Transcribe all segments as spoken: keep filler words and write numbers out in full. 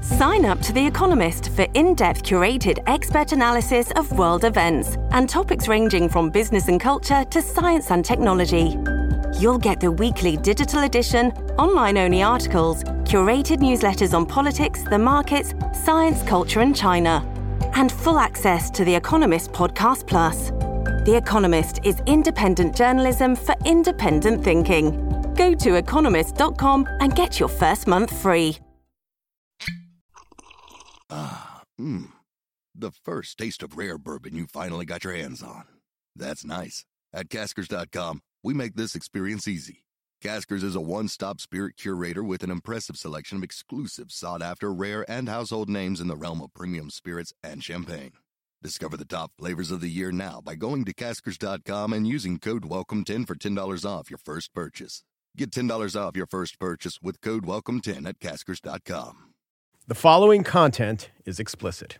Sign up to The Economist for in-depth curated expert analysis of world events and topics ranging from business and culture to science and technology. You'll get the weekly digital edition, online-only articles, curated newsletters on politics, the markets, science, culture and China, and full access to The Economist Podcast Plus. The Economist is independent journalism for independent thinking. Go to economist dot com and get your first month free. Ah, mmm. The first taste of rare bourbon you finally got your hands on. That's nice. At Caskers dot com, we make this experience easy. Caskers is a one-stop spirit curator with an impressive selection of exclusive, sought-after, rare, and household names in the realm of premium spirits and champagne. Discover the top flavors of the year now by going to Caskers dot com and using code welcome ten for ten dollars off your first purchase. Get ten dollars off your first purchase with code welcome ten at Caskers dot com. The following content is explicit.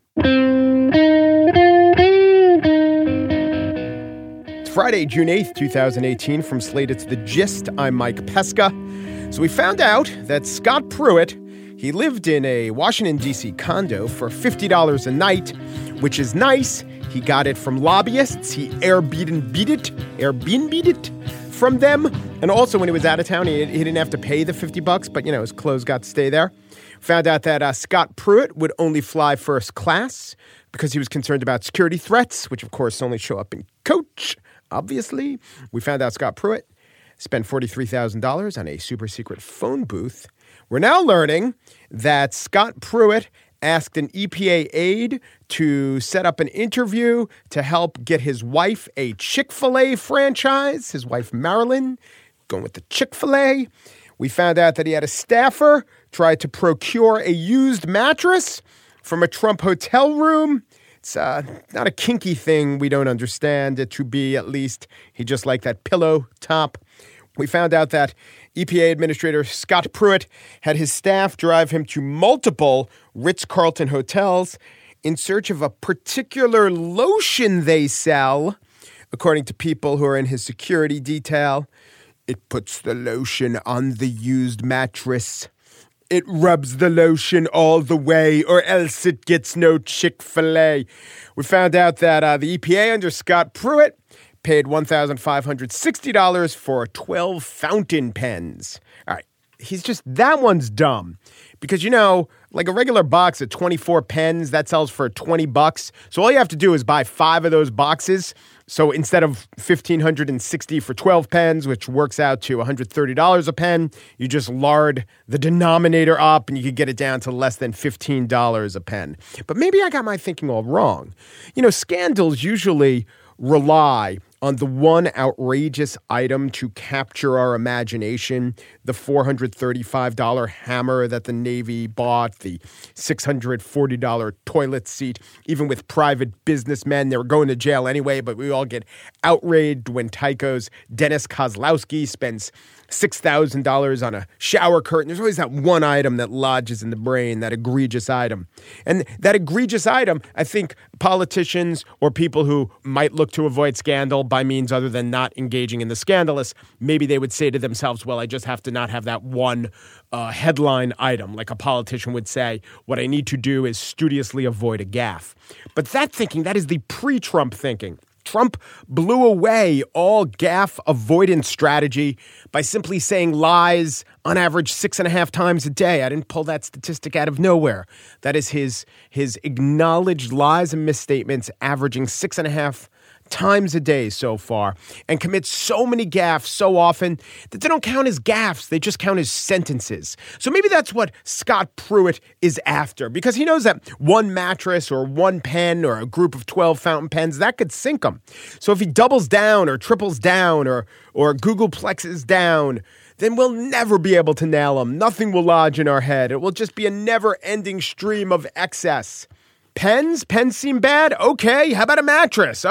It's Friday, June eighth, twenty eighteen. From Slate, it's The Gist. I'm Mike Pesca. So we found out that Scott Pruitt, he lived in a Washington, D C condo for fifty dollars a night, which is nice. He got it from lobbyists. He Airbnb it, Airbnb it from them. And also when he was out of town, he, he didn't have to pay the fifty bucks, but, you know, his clothes got to stay there. Found out that uh, Scott Pruitt would only fly first class because he was concerned about security threats, which, of course, only show up in Coach, obviously. We found out Scott Pruitt spent forty-three thousand dollars on a super secret phone booth. We're now learning that Scott Pruitt asked an E P A aide to set up an interview to help get his wife a Chick-fil-A franchise. His wife, Marilyn, going with the Chick-fil-A. We found out that he had a staffer try to procure a used mattress from a Trump hotel room. It's uh, not a kinky thing. We don't understand it to be, at least. He just liked that pillow top. We found out that E P A Administrator Scott Pruitt had his staff drive him to multiple Ritz-Carlton hotels in search of a particular lotion they sell, according to people who are in his security detail. It puts the lotion on the used mattress. It rubs the lotion all the way, or else it gets no Chick-fil-A. We found out that uh, the E P A under Scott Pruitt paid one thousand five hundred sixty dollars for twelve fountain pens. All right, he's just, that one's dumb. Because, you know, like a regular box of twenty-four pens, that sells for twenty bucks. So all you have to do is buy five of those boxes. So instead of fifteen hundred sixty for twelve pens, which works out to one hundred thirty dollars a pen, you just lard the denominator up and you could get it down to less than fifteen dollars a pen. But maybe I got my thinking all wrong. You know, scandals usually rely on the one outrageous item to capture our imagination, the four hundred thirty-five dollars hammer that the Navy bought, the six hundred forty dollars toilet seat. Even with private businessmen, they were going to jail anyway, but we all get outraged when Tyco's Dennis Kozlowski spends six thousand dollars on a shower curtain. There's always that one item that lodges in the brain, that egregious item. And that egregious item, I think politicians or people who might look to avoid scandal by means other than not engaging in the scandalous, maybe they would say to themselves, well, I just have to not have that one uh, headline item. Like a politician would say, what I need to do is studiously avoid a gaffe. But that thinking, that is the pre-Trump thinking. Trump blew away all gaffe avoidance strategy by simply saying lies on average six and a half times a day. I didn't pull that statistic out of nowhere. That is his, his acknowledged lies and misstatements averaging six and a half times a day so far, and commits so many gaffes so often that they don't count as gaffes, they just count as sentences. So maybe that's what Scott Pruitt is after, because he knows that one mattress or one pen or a group of twelve fountain pens, that could sink him. So if he doubles down or triples down or, or Googleplexes down, then we'll never be able to nail him. Nothing will lodge in our head. It will just be a never-ending stream of excess. Pens? Pens seem bad? Okay, how about a mattress? Ah,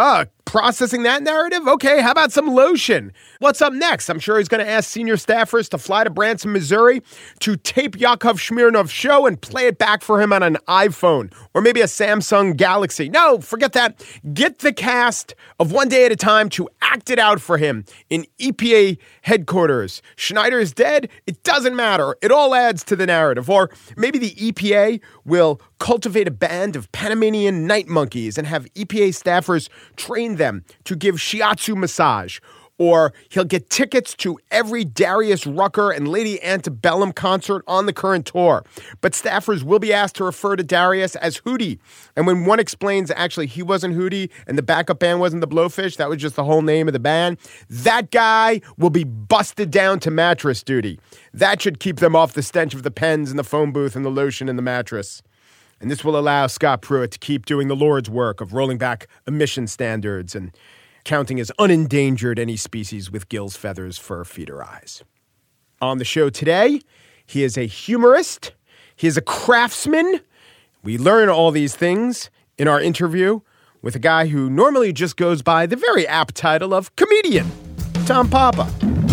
Processing that narrative? Okay, how about some lotion? What's up next? I'm sure he's going to ask senior staffers to fly to Branson, Missouri to tape Yakov Smirnov's show and play it back for him on an iPhone or maybe a Samsung Galaxy. No, forget that. Get the cast of One Day at a Time to act it out for him in E P A headquarters. Schneider is dead. It doesn't matter. It all adds to the narrative. Or maybe the E P A will cultivate a band of Panamanian night monkeys and have E P A staffers train them to give shiatsu massage. Or he'll get tickets to every Darius Rucker and Lady Antebellum concert on the current tour. But staffers will be asked to refer to Darius as Hootie. And when one explains actually he wasn't Hootie and the backup band wasn't the Blowfish, that was just the whole name of the band, that guy will be busted down to mattress duty. That should keep them off the stench of the pens and the phone booth and the lotion and the mattress. And this will allow Scott Pruitt to keep doing the Lord's work of rolling back emission standards and counting as unendangered any species with gills, feathers, fur, feet, or eyes. On the show today, he is a humorist. He is a craftsman. We learn all these things in our interview with a guy who normally just goes by the very apt title of comedian, Tom Papa.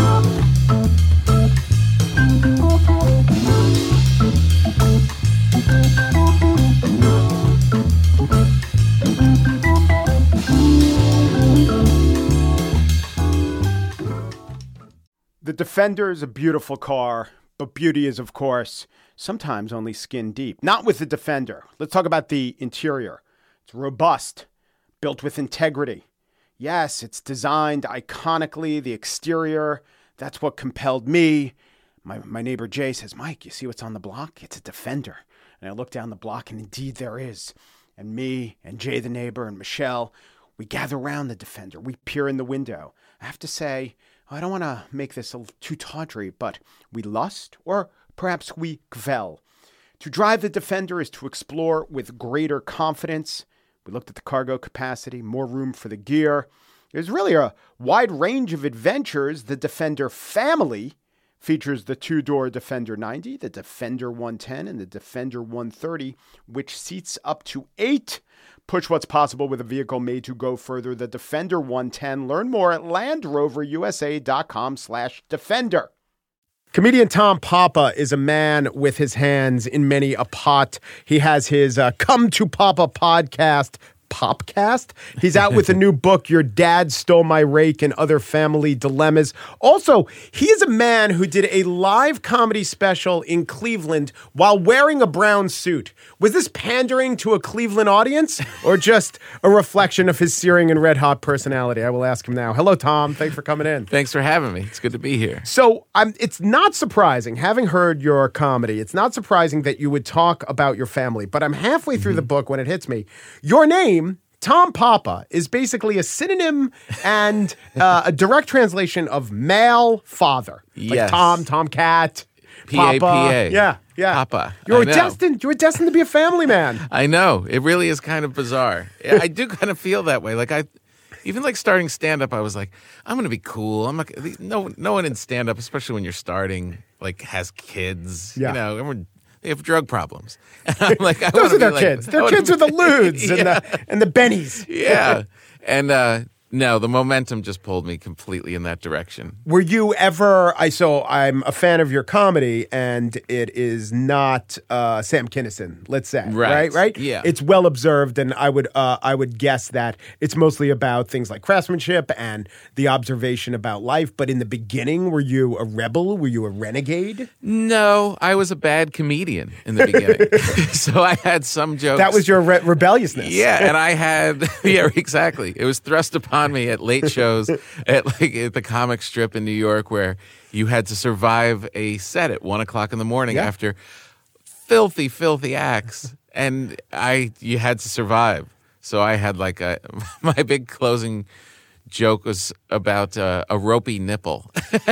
The Defender is a beautiful car, but beauty is, of course, sometimes only skin deep. Not with the Defender. Let's talk about the interior. It's robust, built with integrity. Yes, it's designed iconically. The exterior, that's what compelled me. My, my neighbor Jay says, Mike, you see what's on the block? It's a Defender. And I look down the block, and indeed there is. And me and Jay the neighbor and Michelle, we gather around the Defender. We peer in the window. I have to say, I don't want to make this a too tawdry, but we lust, or perhaps we kvel. To drive the Defender is to explore with greater confidence. We looked at the cargo capacity, more room for the gear. There's really a wide range of adventures. The Defender family features the two-door Defender ninety, the Defender one ten, and the Defender one thirty, which seats up to eight. Push what's possible with a vehicle made to go further. The Defender one ten. Learn more at LandRoverUSA.com slash Defender. Comedian Tom Papa is a man with his hands in many a pot. He has his uh, Come to Papa podcast, Popcast. He's out with a new book, Your Dad Stole My Rake and Other Family Dilemmas. Also, he is a man who did a live comedy special in Cleveland while wearing a brown suit. Was this pandering to a Cleveland audience or just a reflection of his searing and red-hot personality? I will ask him now. Hello, Tom. Thanks for coming in. Thanks for having me. It's good to be here. So um, it's not surprising, having heard your comedy, it's not surprising that you would talk about your family. But I'm halfway through mm-hmm. the book when it hits me. Your name, Tom Papa, is basically a synonym and uh, a direct translation of male father. Like yes. Tom, Tomcat, P A P A. Yeah, yeah. Papa. You were destined. You were destined to be a family man. I know. It really is kind of bizarre. I do kind of feel that way. Like I, even like starting stand up, I was like, I'm going to be cool. I'm not. No, no one in stand up, especially when you're starting, like has kids. Yeah. You know, everyone. They have drug problems. And I'm like, I Those are their like, kids. Their kids be, are the Ludes yeah. and the and the Bennies. Yeah. And uh, no, the momentum just pulled me completely in that direction. Were you ever, I so I'm a fan of your comedy, and it is not uh, Sam Kinison, let's say. Right. Right? Right? Yeah. It's well observed, and I would uh, I would guess that it's mostly about things like craftsmanship and the observation about life. But in the beginning, were you a rebel? Were you a renegade? No, I was a bad comedian in the beginning. So I had some jokes. That was your re- rebelliousness. Yeah, and I had, yeah, exactly. It was thrust upon me at late shows at like at the comic strip in New York, where you had to survive a set at one o'clock in the morning yeah. after filthy, filthy acts, and I you had to survive. So I had like a my big closing joke was about uh, a ropey nipple,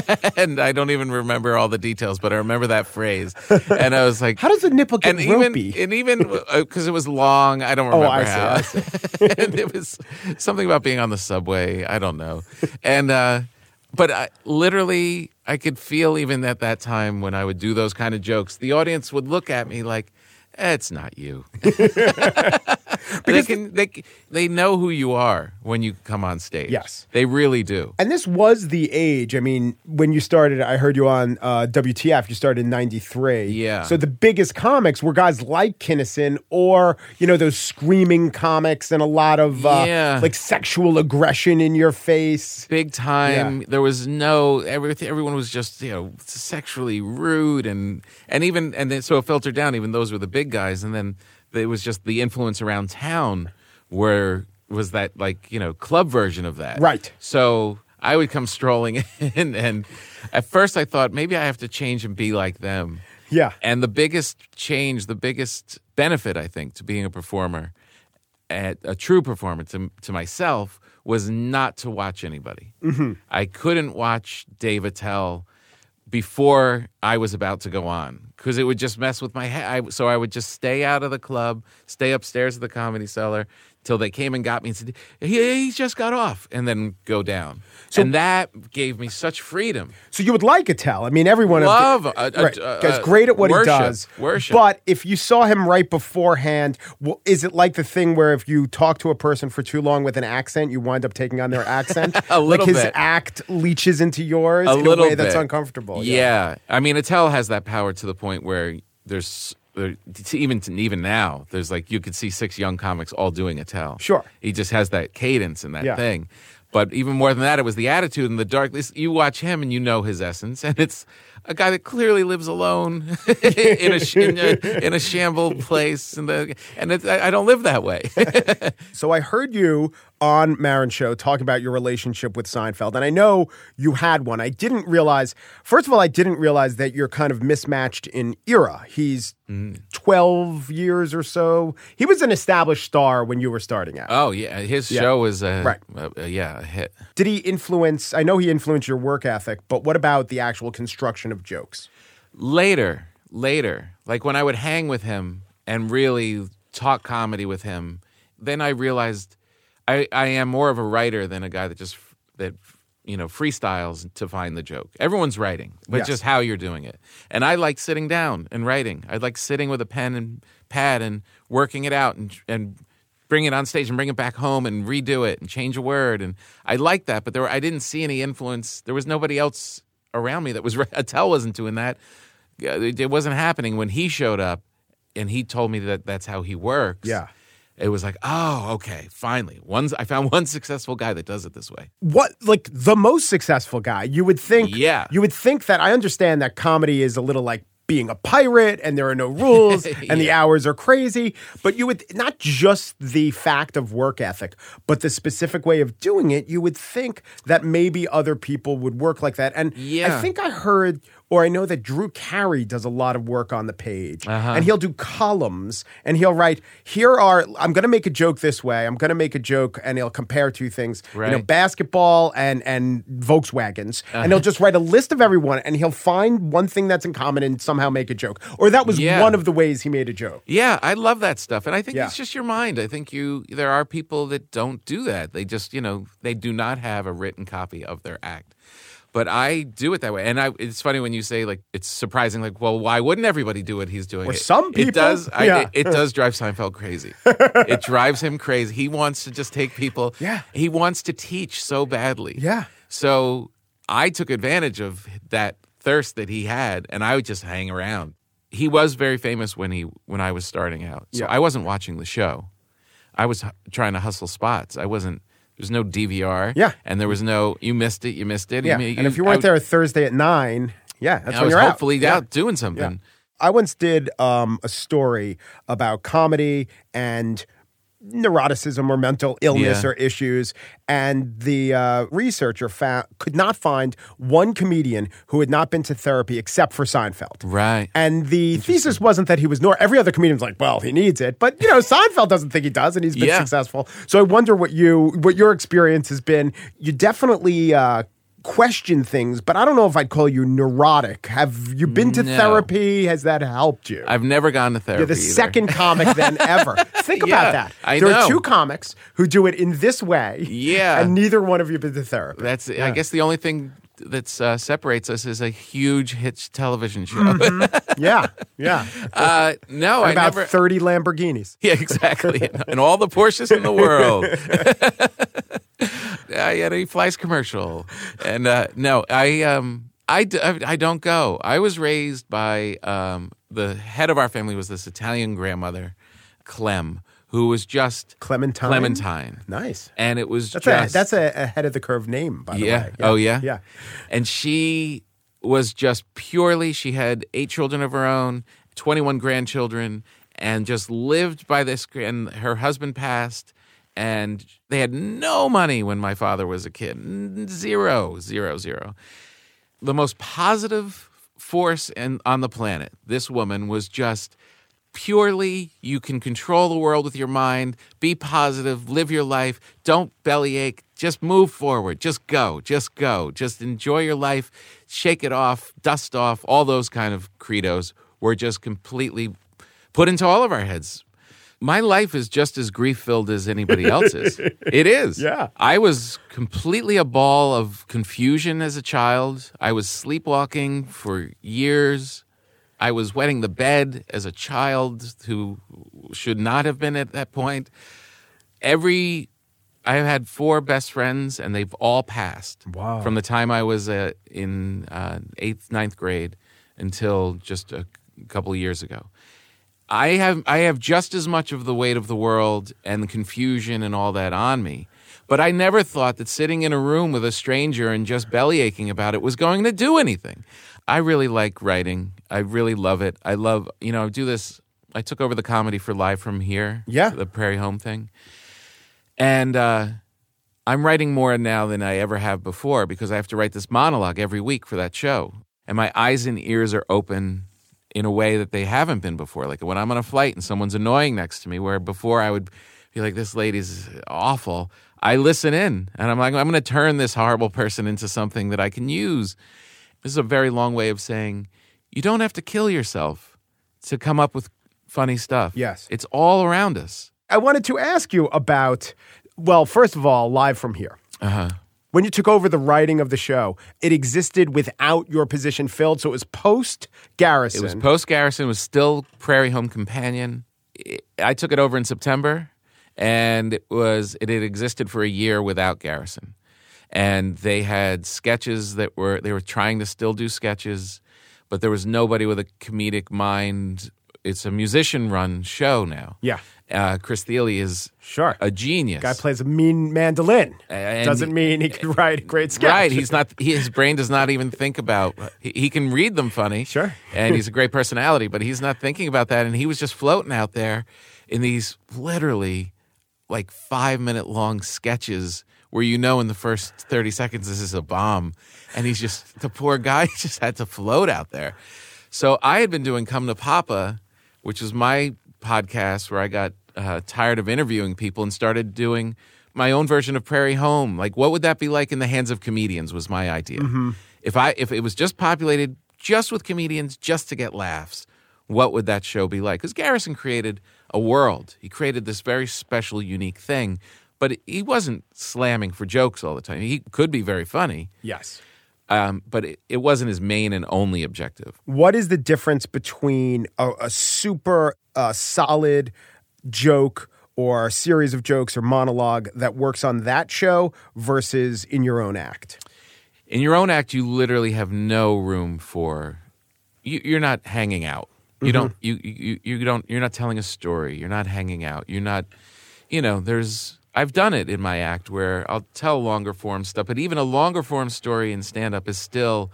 and I don't even remember all the details, but I remember that phrase. And I was like, "How does a nipple get and ropey?" Even, and even because uh, it was long, I don't remember oh, I how. See, I see. And it was something about being on the subway. I don't know. And uh, but I, literally, I could feel even at that time when I would do those kind of jokes, the audience would look at me like, it's not you. They can they they know who you are when you come on stage. Yes. They really do. And this was the age. I mean, when you started, I heard you on uh, W T F. You started in ninety-three. Yeah. So the biggest comics were guys like Kinison, or you know those screaming comics and a lot of uh, Yeah. like sexual aggression in your face. Big time. Yeah. There was no everything. Everyone was just you know sexually rude and and even and then so it filtered down. Even those were the big guys, and then it was just the influence around town where was that like you know club version of that. Right. So I would come strolling in, and at first I thought maybe I have to change and be like them. Yeah. And the biggest change, the biggest benefit, I think, to being a performer, at a true performer to, to myself, was not to watch anybody. Mm-hmm. I couldn't watch Dave Attell before I was about to go on because it would just mess with my head. I, so I would just stay out of the club, stay upstairs at the Comedy Cellar till they came and got me and said, he, he just got off, and then go down. So, and that gave me such freedom. So you would like Attell. I mean, everyone Love of, a, a, right, a, guy's great at what worship, he does. Worship. But if you saw him right beforehand, well, is it like the thing where if you talk to a person for too long with an accent, you wind up taking on their accent? a little like his bit. act leaches into yours a in little a way that's bit. uncomfortable. Yeah. Yeah. I mean, Attell has that power to the point where there's there, even even now there's like you could see six young comics all doing Attell. Sure. He just has that cadence and that Yeah. thing. But even more than that, it was the attitude and the dark. You watch him and you know his essence, and it's a guy that clearly lives alone in a in a, in a shamble place, and the and it's, I, I don't live that way. So I heard you on Maron Show talk about your relationship with Seinfeld, and I know you had one. I didn't realize, first of all, I didn't realize that you're kind of mismatched in era. He's mm. twelve years or so. He was an established star when you were starting out. Oh yeah, his Yeah. show was a, Right. a, a yeah a hit. Did he influence, I know he influenced your work ethic, but what about the actual construction of jokes? Later, later, like when I would hang with him and really talk comedy with him, then I realized I, I am more of a writer than a guy that just that you know freestyles to find the joke. Everyone's writing, but Yes. just how you're doing it. And I like sitting down and writing. I like sitting with a pen and pad and working it out and and bring it on stage and bring it back home and redo it and change a word. And I like that, but there were, I didn't see any influence. There was nobody else around me that was Attell wasn't doing that. It, it wasn't happening when he showed up and he told me that that's how he works. Yeah. It was like, oh, okay, finally. One's, I found one successful guy that does it this way. What, like the most successful guy? You would think, Yeah. you would think that, I understand that comedy is a little like being a pirate and there are no rules and the Yeah. hours are crazy, but you would, not just the fact of work ethic, but the specific way of doing it, you would think that maybe other people would work like that. And Yeah. I think I heard, or I know that Drew Carey does a lot of work on the page, Uh-huh. and he'll do columns and he'll write, here are, I'm going to make a joke this way, I'm going to make a joke, and he'll compare two things, you know, Right. basketball and, and Volkswagens. And he'll just write a list of everyone and he'll find one thing that's in common and somehow make a joke. Or that was Yeah. one of the ways he made a joke. Yeah, I love that stuff. And I think Yeah. it's just your mind. I think you there are people that don't do that. They just, you know, they do not have a written copy of their act. But I do it that way. And I, it's funny when you say, like, it's surprising, like, well, why wouldn't everybody do what he's doing? Or It- some people. It does, I, Yeah. it, it does drive Seinfeld crazy. It drives him crazy. He wants to just take people. Yeah. He wants to teach so badly. Yeah. So I took advantage of that thirst that he had, and I would just hang around. He was very famous when he when I was starting out. So Yeah. I wasn't watching the show. I was hu- trying to hustle spots. I wasn't. There's no D V R. Yeah. And there was no. You missed it. You missed it. Yeah. You, And if you weren't I, there Thursday at nine, yeah, that's I when was you're out. hopefully Yeah. out doing something. I once did um, a story about comedy and neuroticism or mental illness Yeah. or issues, and the uh, researcher found, could not find one comedian who had not been to therapy except for Seinfeld. Right. And the thesis wasn't that he was nor every other comedian's like, well, he needs it, but you know, Seinfeld doesn't think he does, and he's been Yeah. successful. So I wonder what you what your experience has been. You definitely uh, question things, but I don't know if I'd call you neurotic. Have you been to No. therapy? Has that helped you? I've never gone to therapy. You're the either. second comic then ever. Think Yeah, about that. I there know. are two comics who do it in this way. Yeah. And neither one of you been to therapy. That's. Yeah. I guess the only thing that uh, separates us is a huge hit television show. Mm-hmm. Yeah, yeah. uh, no, and I about never. thirty Lamborghinis. Yeah, exactly, and, and all the Porsches in the world. uh, yeah, he flies commercial, and uh, no, I um, I, d- I don't go. I was raised by um, the head of our family was this Italian grandmother, Clem, who was just Clementine. Clementine. Nice. And it was that's just a, that's a ahead of the curve name, by the yeah. way. Yeah. Oh yeah. Yeah. And she was just purely. She had eight children of her own, twenty-one grandchildren, and just lived by this. And her husband passed, and they had no money when my father was a kid. Zero, zero, zero. The most positive force in, on the planet. This woman was just. Purely, you can control the world with your mind, be positive, live your life, don't bellyache, just move forward, just go, just go, just enjoy your life, shake it off, dust off, all those kind of credos were just completely put into all of our heads. My life is just as grief-filled as anybody else's. It is. Yeah. I was completely a ball of confusion as a child. I was sleepwalking for years. I was wetting the bed as a child who should not have been at that point. Every, I have had four best friends, and they've all passed. Wow. From the time I was uh, in uh, eighth, ninth grade until just a couple of years ago. I have I have just as much of the weight of the world and the confusion and all that on me. But I never thought that sitting in a room with a stranger and just bellyaching about it was going to do anything. I really like writing. I really love it. I love, you know, I do this. I took over the comedy for Live From Here, yeah, the Prairie Home thing. And uh, I'm writing more now than I ever have before because I have to write this monologue every week for that show. And my eyes and ears are open in a way that they haven't been before. Like when I'm on a flight and someone's annoying next to me, where before I would be like, this lady's awful. I listen in, and I'm like, I'm going to turn this horrible person into something that I can use. This is a very long way of saying you don't have to kill yourself to come up with funny stuff. Yes. It's all around us. I wanted to ask you about, well, first of all, Live From Here. Uh-huh. When you took over the writing of the show, it existed without your position filled, so it was post-Garrison. It was post-Garrison. It was still Prairie Home Companion. I took it over in September. And it was it had existed for a year without Garrison, and they had sketches that were they were trying to still do sketches, but there was nobody with a comedic mind. It's a musician-run show now. Yeah, uh, Chris Thiele is sure a genius. Guy plays a mean mandolin. And doesn't mean he can write a great sketch. Right? He's not. He, his brain does not even think about. He, he can read them funny. Sure, and he's a great personality, but he's not thinking about that. And he was just floating out there in these literally. Like five minute long sketches where you know in the first thirty seconds this is a bomb. And he's just, the poor guy just had to float out there. So I had been doing Come to Papa, which was my podcast where I got uh, tired of interviewing people and started doing my own version of Prairie Home. Like, what would that be like in the hands of comedians was my idea. Mm-hmm. If I if it was just populated just with comedians, just to get laughs, what would that show be like? Because Garrison created a world. He created this very special, unique thing, but he wasn't slamming for jokes all the time. He could be very funny. Yes. Um, but it, it wasn't his main and only objective. What is the difference between a, a super uh, solid joke or a series of jokes or monologue that works on that show versus in your own act? In your own act, you literally have no room for you, you're not hanging out. You don't. You, you you don't. You're not telling a story. You're not hanging out. You're not. You know. There's. I've done it in my act where I'll tell longer form stuff, but even a longer form story in stand up is still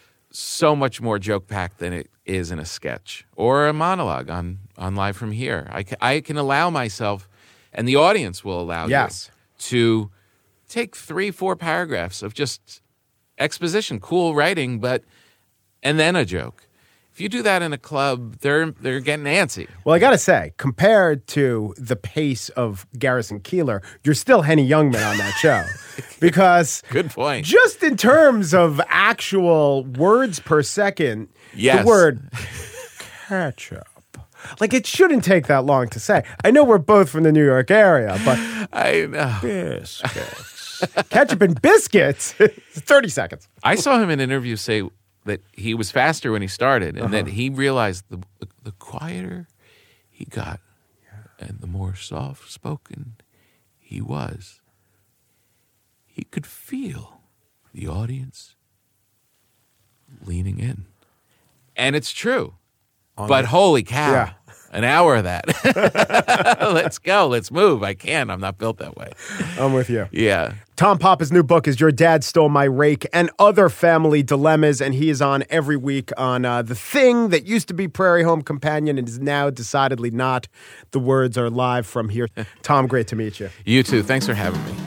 so much more joke packed than it is in a sketch or a monologue on on Live From Here. I can, I can allow myself, and the audience will allow yes. you to take three, four paragraphs of just exposition, cool writing, but and then a joke. If you do that in a club, they're they're getting antsy. Well, I got to say, compared to the pace of Garrison Keillor, you're still Henny Youngman on that show. Because good point. Just in terms of actual words per second, yes. the word ketchup. Like, it shouldn't take that long to say. I know we're both from the New York area, but I know. Biscuits. Ketchup and biscuits? thirty seconds. I saw him in an interview say that he was faster when he started, and uh-huh. that he realized the, the the quieter he got, and the more soft-spoken he was, he could feel the audience leaning in. And it's true. On but the, holy cow, yeah. An hour of that. Let's go. Let's move. I can. I'm not built that way. I'm with you. Yeah. Tom Papa's new book is Your Dad Stole My Rake and Other Family Dilemmas, and he is on every week on uh, the thing that used to be Prairie Home Companion and is now decidedly not. The words are live from here. Tom, great to meet you. You too. Thanks for having me.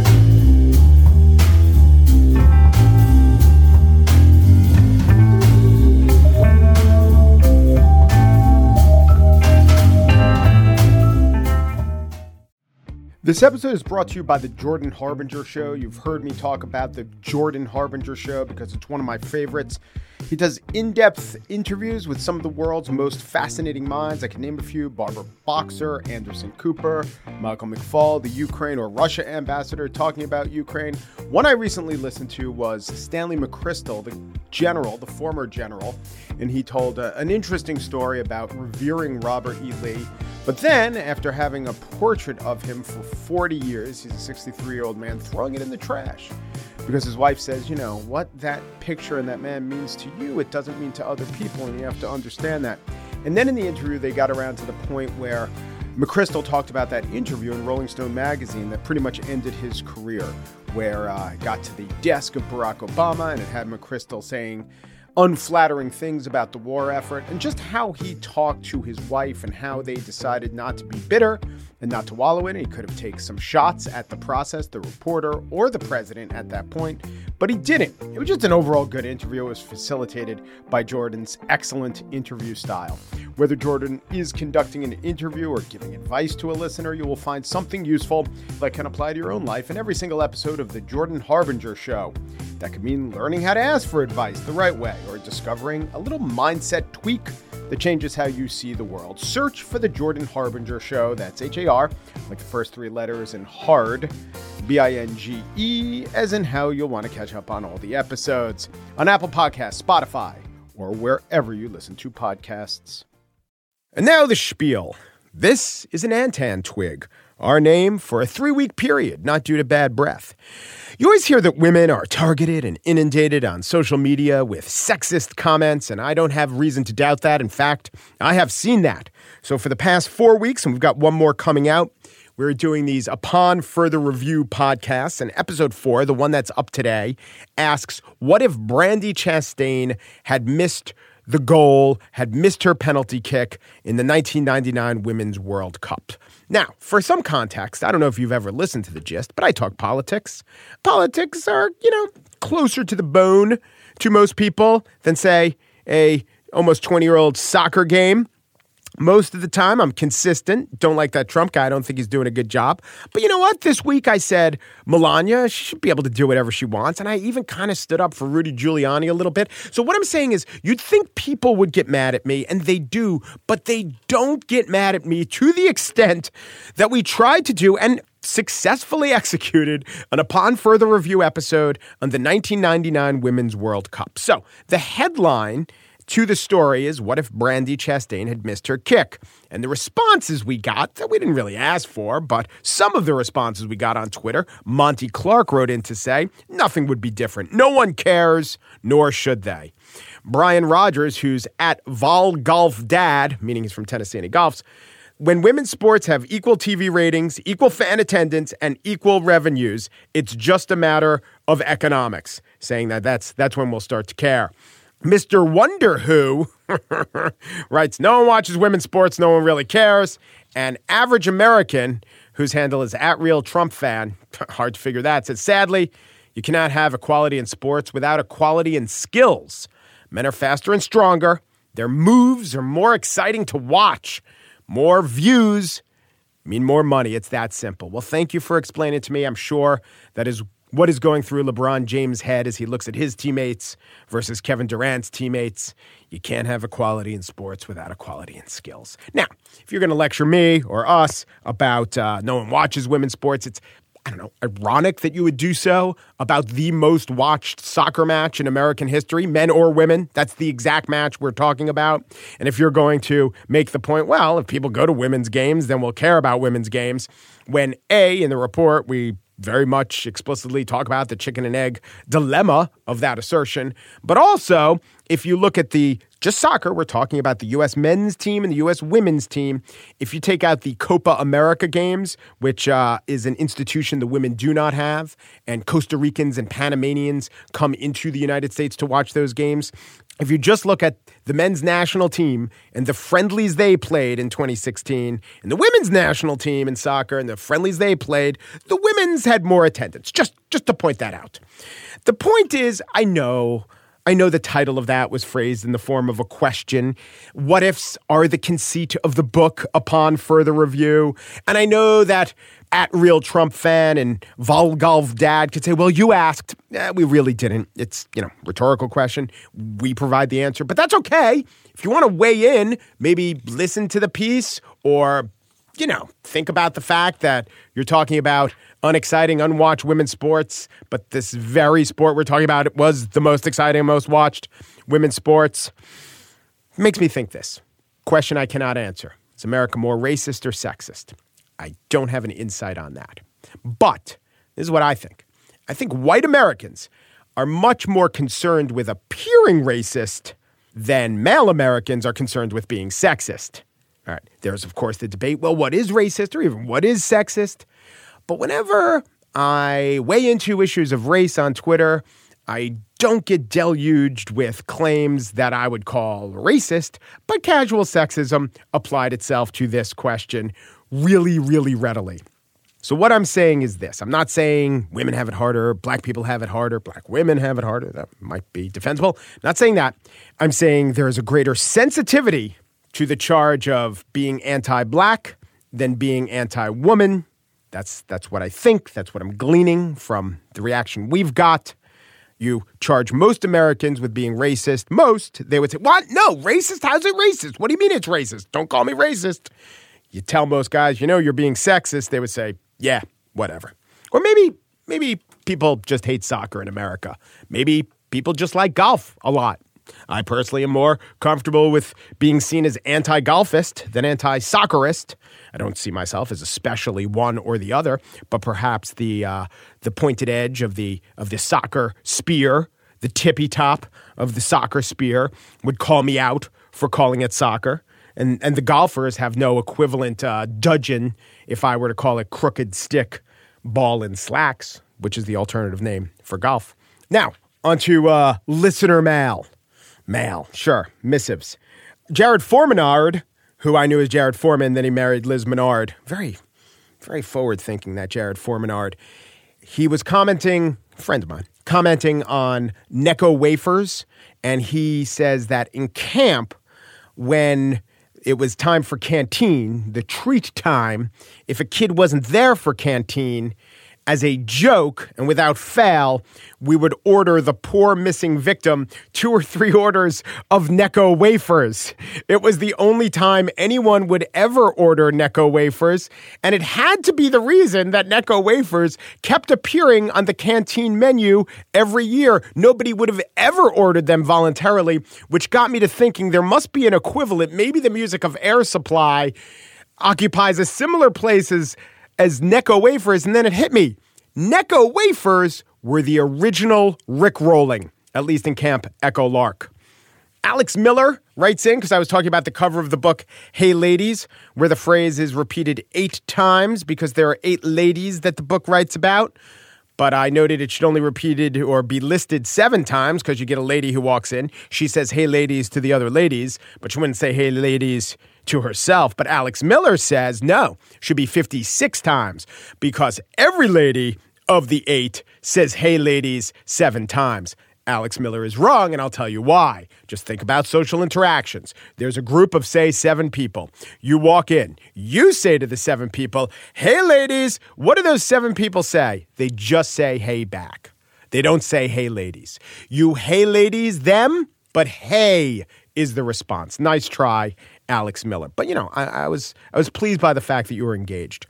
This episode is brought to you by the Jordan Harbinger Show. You've heard me talk about the Jordan Harbinger Show because it's one of my favorites. He does in-depth interviews with some of the world's most fascinating minds. I can name a few: Barbara Boxer, Anderson Cooper, Michael McFaul, the Ukraine or Russia ambassador talking about Ukraine. One I recently listened to was Stanley McChrystal, the general, the former general, and he told uh, an interesting story about revering Robert E. Lee. But then, after having a portrait of him for forty years, he's a sixty-three-year-old man, throwing it in the trash. Because his wife says, you know, what that picture and that man means to you, it doesn't mean to other people, and you have to understand that. And then in the interview, they got around to the point where McChrystal talked about that interview in Rolling Stone magazine that pretty much ended his career, where uh, it got to the desk of Barack Obama, and it had McChrystal saying unflattering things about the war effort, and just how he talked to his wife and how they decided not to be bitter and not to wallow in it. He could have taken some shots at the process, the reporter, or the president at that point, but he didn't. It was just an overall good interview. It was facilitated by Jordan's excellent interview style. Whether Jordan is conducting an interview or giving advice to a listener, you will find something useful that can apply to your own life in every single episode of The Jordan Harbinger Show. That could mean learning how to ask for advice the right way, or discovering a little mindset tweak that changes how you see the world. Search for The Jordan Harbinger Show. That's H A R, like the first three letters, and hard, B I N G E, as in how you'll want to catch up on all the episodes on Apple Podcasts, Spotify, or wherever you listen to podcasts. And now the spiel. This is an Antan twig, our name for a three-week period, not due to bad breath. You always hear that women are targeted and inundated on social media with sexist comments, and I don't have reason to doubt that. In fact, I have seen that. So for the past four weeks, and we've got one more coming out, we're doing these Upon Further Review podcasts, and episode four, the one that's up today, asks, what if Brandi Chastain had missed the goal, had missed her penalty kick in the nineteen ninety-nine Women's World Cup? Now, for some context, I don't know if you've ever listened to The Gist, but I talk politics. Politics are, you know, closer to the bone to most people than, say, a almost twenty-year-old soccer game. Most of the time, I'm consistent. Don't like that Trump guy. I don't think he's doing a good job. But you know what? This week I said Melania, she should be able to do whatever she wants. And I even kind of stood up for Rudy Giuliani a little bit. So what I'm saying is, you'd think people would get mad at me, and they do, but they don't get mad at me to the extent that we tried to do and successfully executed an Upon Further Review episode on the nineteen ninety-nine Women's World Cup. So the headline to the story is, what if Brandi Chastain had missed her kick? And the responses we got, that we didn't really ask for, but some of the responses we got on Twitter, Monty Clark wrote in to say, nothing would be different. No one cares, nor should they. Brian Rogers, who's at Vol Golf Dad, meaning he's from Tennessee and he golfs, when women's sports have equal T V ratings, equal fan attendance, and equal revenues, it's just a matter of economics, saying that that's, that's when we'll start to care. Mister Wonder Who writes, no one watches women's sports, no one really cares. And Average American, whose handle is at Real Trump Fan, hard to figure that, says, sadly, you cannot have equality in sports without equality in skills. Men are faster and stronger. Their moves are more exciting to watch. More views mean more money. It's that simple. Well, thank you for explaining it to me. I'm sure that is what is going through LeBron James' head as he looks at his teammates versus Kevin Durant's teammates. You can't have equality in sports without equality in skills. Now, if you're going to lecture me or us about uh, no one watches women's sports, it's I don't know, ironic that you would do so about the most watched soccer match in American history, men or women. That's the exact match we're talking about. And if you're going to make the point, well, if people go to women's games, then we'll care about women's games. When A, in the report, we very much explicitly talk about the chicken and egg dilemma of that assertion. But also, if you look at the just soccer, we're talking about the U S men's team and the U S women's team. If you take out the Copa America games, which uh, is an institution the women do not have, and Costa Ricans and Panamanians come into the United States to watch those games. If you just look at the men's national team and the friendlies they played in twenty sixteen, and the women's national team in soccer and the friendlies they played, the women's had more attendance. Just, just to point that out. The point is, I know... I know the title of that was phrased in the form of a question. What ifs are the conceit of the book upon further review. And I know that at Real Trump Fan and Volgolf Dad could say, well, you asked. Eh, we really didn't. It's, you know, rhetorical question. We provide the answer. But that's okay. If you want to weigh in, maybe listen to the piece or, you know, think about the fact that you're talking about unexciting, unwatched women's sports, but this very sport we're talking about was the most exciting, most watched women's sports. It makes me think this. Question I cannot answer. Is America more racist or sexist? I don't have an insight on that. But this is what I think. I think white Americans are much more concerned with appearing racist than male Americans are concerned with being sexist. All right. There's, of course, the debate, well, what is racist or even what is sexist? But whenever I weigh into issues of race on Twitter, I don't get deluged with claims that I would call racist, but casual sexism applied itself to this question really, really readily. So what I'm saying is this. I'm not saying women have it harder, black people have it harder, black women have it harder. That might be defensible. I'm not saying that. I'm saying there is a greater sensitivity to the charge of being anti-black than being anti-woman. That's that's what I think. That's what I'm gleaning from the reaction we've got. You charge most Americans with being racist. Most, they would say, what? No, racist? How's it racist? What do you mean it's racist? Don't call me racist. You tell most guys, you know, you're being sexist. They would say, yeah, whatever. Or maybe, maybe people just hate soccer in America. Maybe people just like golf a lot. I personally am more comfortable with being seen as anti-golfist than anti-soccerist. I don't see myself as especially one or the other, but perhaps the uh, the pointed edge of the of the soccer spear, the tippy top of the soccer spear, would call me out for calling it soccer. And and the golfers have no equivalent uh, dudgeon if I were to call it crooked stick, ball and slacks, which is the alternative name for golf. Now, onto uh, listener mail. Mail, sure, missives. Jared Formenard, who I knew as Jared Foreman, then he married Liz Menard. Very, very forward-thinking, that Jared Formenard. He was commenting, a friend of mine, commenting on Necco wafers, and he says that in camp, when it was time for canteen, the treat time, if a kid wasn't there for canteen, as a joke and without fail, we would order the poor missing victim two or three orders of Necco wafers. It was the only time anyone would ever order Necco wafers, and it had to be the reason that Necco wafers kept appearing on the canteen menu every year. Nobody would have ever ordered them voluntarily, which got me to thinking there must be an equivalent. Maybe the music of Air Supply occupies a similar place as as Necco wafers, and then it hit me. Necco wafers were the original Rickrolling, at least in Camp Echo Lark. Alex Miller writes in, because I was talking about the cover of the book, Hey Ladies, where the phrase is repeated eight times because there are eight ladies that the book writes about. But I noted it should only repeated or be listed seven times because you get a lady who walks in. She says, hey, ladies, to the other ladies, but she wouldn't say, hey, ladies, to herself. But Alex Miller says, no, should be fifty-six times because every lady of the eight says, hey, ladies, seven times. Alex Miller is wrong, and I'll tell you why. Just think about social interactions. There's a group of, say, seven people. You walk in. You say to the seven people, hey, ladies, what do those seven people say? They just say, hey, back. They don't say, hey, ladies. You hey, ladies, them, but hey is the response. Nice try, Alex Miller. But, you know, I, I was I was pleased by the fact that you were engaged.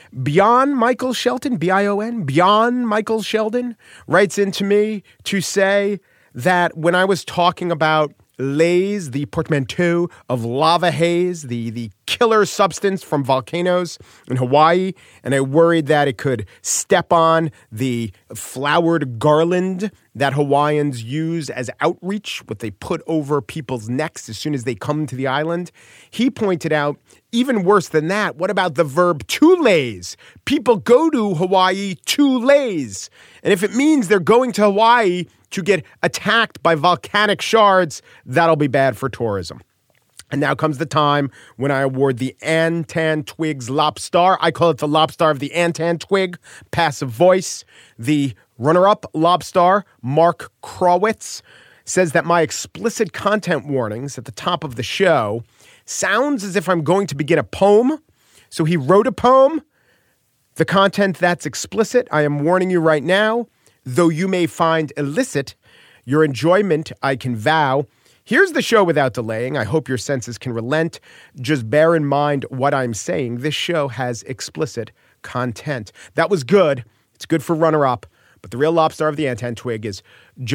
Beyond Michael Shelton, B I O N, Beyond Michael Sheldon, writes into me to say that when I was talking about Lay's, the portmanteau of lava haze, the, the killer substance from volcanoes in Hawaii, and I worried that it could step on the flowered garland that Hawaiians use as outreach, what they put over people's necks as soon as they come to the island. He pointed out, even worse than that, what about the verb to lays? People go to Hawaii to lays. And if it means they're going to Hawaii to get attacked by volcanic shards, that'll be bad for tourism. And now comes the time when I award the Antan Twig's Lobstar. I call it the Lobstar of the Antan Twig, passive voice. The runner-up Lobstar, Mark Krawitz, says that my explicit content warnings at the top of the show sounds as if I'm going to begin a poem. So he wrote a poem. The content that's explicit, I am warning you right now, though you may find illicit, your enjoyment I can vow. Here's the show without delaying. I hope your senses can relent. Just bear in mind what I'm saying. This show has explicit content. That was good. It's good for runner-up. But the real lobstar of the Antan Twig is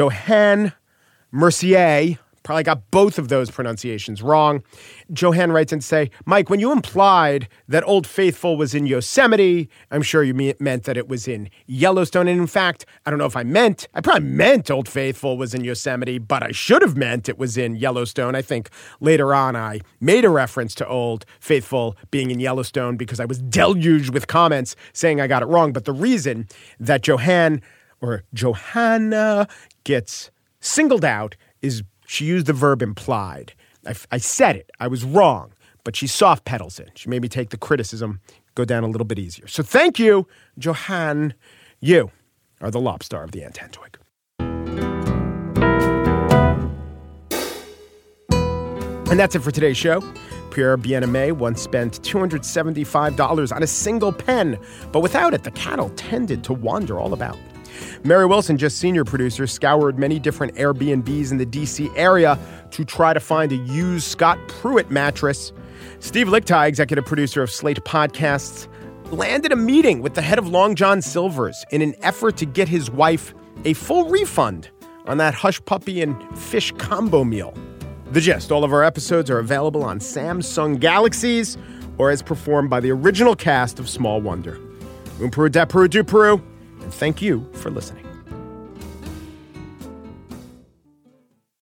Johan Mercier. Probably got both of those pronunciations wrong. Johan writes and say, Mike, when you implied that Old Faithful was in Yosemite, I'm sure you me- meant that it was in Yellowstone. And in fact, I don't know if I meant, I probably meant Old Faithful was in Yosemite, but I should have meant it was in Yellowstone. I think later on I made a reference to Old Faithful being in Yellowstone because I was deluged with comments saying I got it wrong. But the reason that Johan or Johanna gets singled out is she used the verb implied. I, I said it. I was wrong. But she soft pedals it. She made me take the criticism, go down a little bit easier. So thank you, Johan. You are the lobstar of the Antan Twig. And that's it for today's show. Pierre Bien-Aimé once spent two hundred seventy-five dollars on a single pen, but without it, the cattle tended to wander all about. Mary Wilson, just senior producer, scoured many different Airbnbs in the D C area to try to find a used Scott Pruitt mattress. Steve Lickteig, executive producer of Slate Podcasts, landed a meeting with the head of Long John Silver's in an effort to get his wife a full refund on that hush puppy and fish combo meal. The Gist. All of our episodes are available on Samsung Galaxies or as performed by the original cast of Small Wonder. Un Peru, da Peru, du Peru. And thank you for listening.